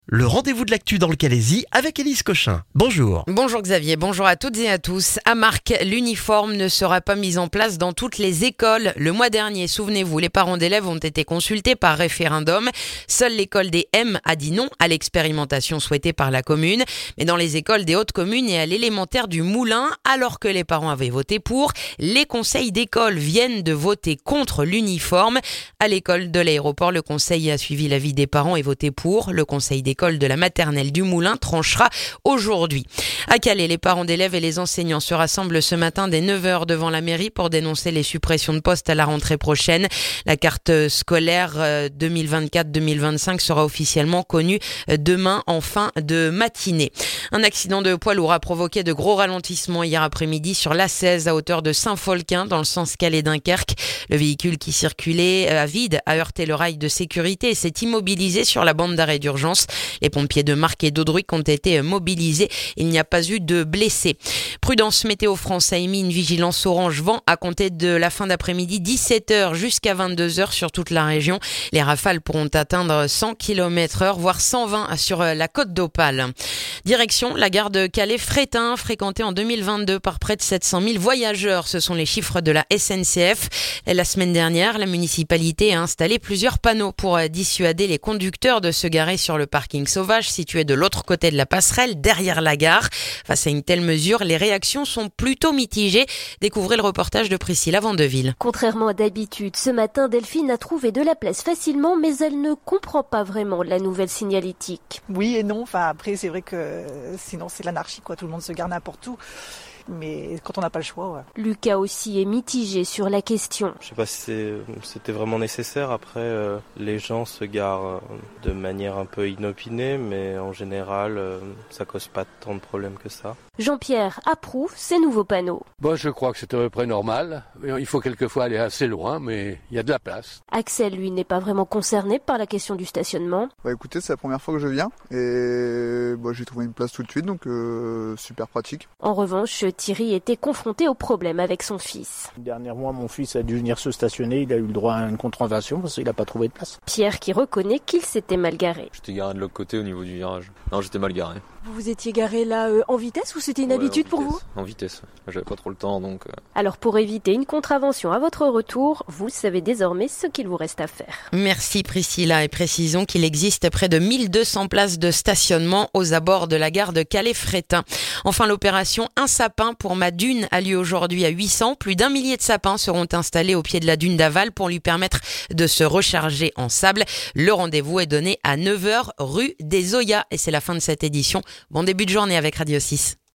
Le rendez-vous de l'actu dans le Calaisis avec Élise Cochin. Bonjour. Bonjour Xavier, bonjour à toutes et à tous. À Marques, l'uniforme ne sera pas mis en place dans toutes les écoles. Le mois dernier, souvenez-vous, les parents d'élèves ont été consultés par référendum. Seule l'école des M a dit non à l'expérimentation souhaitée par la commune. Mais dans les écoles des hautes communes et à l'élémentaire du Moulin, alors que les parents avaient voté pour, les conseils d'école viennent de voter contre l'uniforme. À l'école de l'aéroport, le conseil a suivi l'avis des parents et voté pour. Le conseil d'école de la maternelle du Moulin tranchera aujourd'hui. À Calais, les parents d'élèves et les enseignants se rassemblent ce matin dès 9h devant la mairie pour dénoncer les suppressions de postes à la rentrée prochaine. La carte scolaire 2024-2025 sera officiellement connue demain en fin de matinée. Un accident de poids lourd a provoqué de gros ralentissements hier après-midi sur l'A16 à hauteur de Saint-Folquin dans le sens Calais-Dunkerque. Le véhicule qui circulait à vide a heurté le rail de sécurité et s'est immobilisé sur la bande d'arrêt d'urgence. Les pompiers de Marques et d'Audruic ont été mobilisés. Il n'y a pas eu de blessés. Prudence Météo France a émis une vigilance orange vent à compter de la fin d'après-midi 17h jusqu'à 22h sur toute la région. Les rafales pourront atteindre 100 km/h, voire 120 sur la côte d'Opale. Direction la gare de Calais-Frétin, fréquentée en 2022 par près de 700 000 voyageurs. Ce sont les chiffres de la SNCF. La semaine dernière, la municipalité a installé plusieurs panneaux pour dissuader les conducteurs de se garer sur le parking sauvage situé de l'autre côté de la passerelle, derrière la gare. Face à une telle mesure, les réactions sont plutôt mitigées. Découvrez le reportage de Priscilla Vandeville. Contrairement à d'habitude, ce matin, Delphine a trouvé de la place facilement, mais elle ne comprend pas vraiment la nouvelle signalétique. Oui et non, après c'est vrai que sinon c'est l'anarchie, tout le monde se gare n'importe où. Mais quand on n'a pas le choix, ouais. Lucas aussi est mitigé sur la question. Je sais pas si c'était vraiment nécessaire. Après, les gens se garent de manière un peu inopinée, mais en général, ça cause pas tant de problèmes que ça. Jean-Pierre approuve ces nouveaux panneaux. Je crois que c'est à peu près normal. Il faut quelquefois aller assez loin, mais il y a de la place. Axel, lui, n'est pas vraiment concerné par la question du stationnement. Écoutez, c'est la première fois que je viens et j'ai trouvé une place tout de suite, donc super pratique. En revanche, Thierry était confronté au problème avec son fils. Dernièrement, mon fils a dû venir se stationner, il a eu le droit à une contravention parce qu'il n'a pas trouvé de place. Pierre qui reconnaît qu'il s'était mal garé. J'étais garé de l'autre côté au niveau du virage. Non, j'étais mal garé. Vous vous étiez garé là en vitesse ou c'était une habitude pour vous ? En vitesse, j'avais pas trop le temps donc... Alors pour éviter une contravention à votre retour, vous savez désormais ce qu'il vous reste à faire. Merci Priscilla et précisons qu'il existe près de 1200 places de stationnement aux abords de la gare de Calais-Frétin. Enfin l'opération Un sapin pour ma dune a lieu aujourd'hui à 800. Plus d'1 millier de sapins seront installés au pied de la dune d'Aval pour lui permettre de se recharger en sable. Le rendez-vous est donné à 9h rue des Oyas et c'est la fin de cette édition. Bon début de journée avec Radio 6.